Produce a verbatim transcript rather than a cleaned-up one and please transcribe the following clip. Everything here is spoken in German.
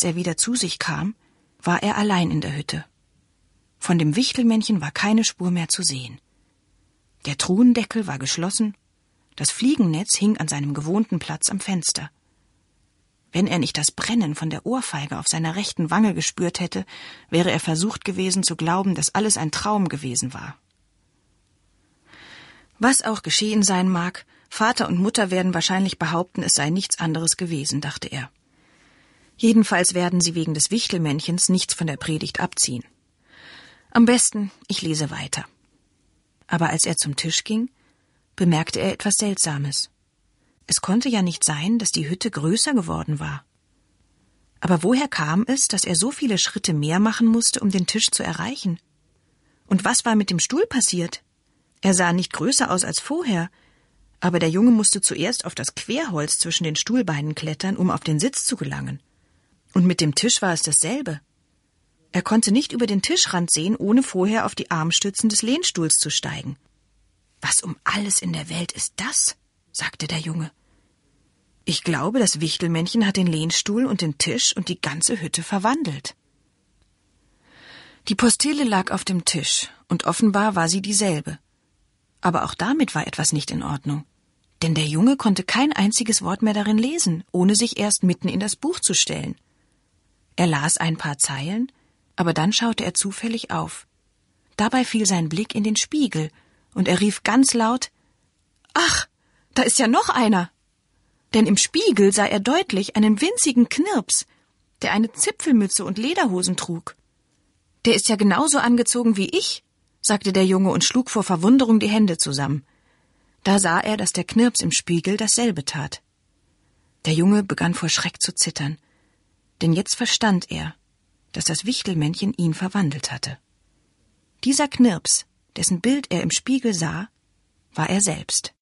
Als er wieder zu sich kam, war er allein in der Hütte. Von dem Wichtelmännchen war keine Spur mehr zu sehen. Der Truhendeckel war geschlossen, das Fliegennetz hing an seinem gewohnten Platz am Fenster. Wenn er nicht das Brennen von der Ohrfeige auf seiner rechten Wange gespürt hätte, wäre er versucht gewesen zu glauben, dass alles ein Traum gewesen war. Was auch geschehen sein mag, Vater und Mutter werden wahrscheinlich behaupten, es sei nichts anderes gewesen, dachte er. Jedenfalls werden sie wegen des Wichtelmännchens nichts von der Predigt abziehen. Am besten, ich lese weiter. Aber als er zum Tisch ging, bemerkte er etwas Seltsames. Es konnte ja nicht sein, dass die Hütte größer geworden war. Aber woher kam es, dass er so viele Schritte mehr machen musste, um den Tisch zu erreichen? Und was war mit dem Stuhl passiert? Er sah nicht größer aus als vorher, aber der Junge musste zuerst auf das Querholz zwischen den Stuhlbeinen klettern, um auf den Sitz zu gelangen. Und mit dem Tisch war es dasselbe. Er konnte nicht über den Tischrand sehen, ohne vorher auf die Armstützen des Lehnstuhls zu steigen. »Was um alles in der Welt ist das?« sagte der Junge. »Ich glaube, das Wichtelmännchen hat den Lehnstuhl und den Tisch und die ganze Hütte verwandelt.« Die Postille lag auf dem Tisch, und offenbar war sie dieselbe. Aber auch damit war etwas nicht in Ordnung. Denn der Junge konnte kein einziges Wort mehr darin lesen, ohne sich erst mitten in das Buch zu stellen. Er las ein paar Zeilen, aber dann schaute er zufällig auf. Dabei fiel sein Blick in den Spiegel, und er rief ganz laut, »Ach, da ist ja noch einer!« Denn im Spiegel sah er deutlich einen winzigen Knirps, der eine Zipfelmütze und Lederhosen trug. »Der ist ja genauso angezogen wie ich«, sagte der Junge und schlug vor Verwunderung die Hände zusammen. Da sah er, dass der Knirps im Spiegel dasselbe tat. Der Junge begann vor Schreck zu zittern, denn jetzt verstand er, dass das Wichtelmännchen ihn verwandelt hatte. Dieser Knirps, dessen Bild er im Spiegel sah, war er selbst.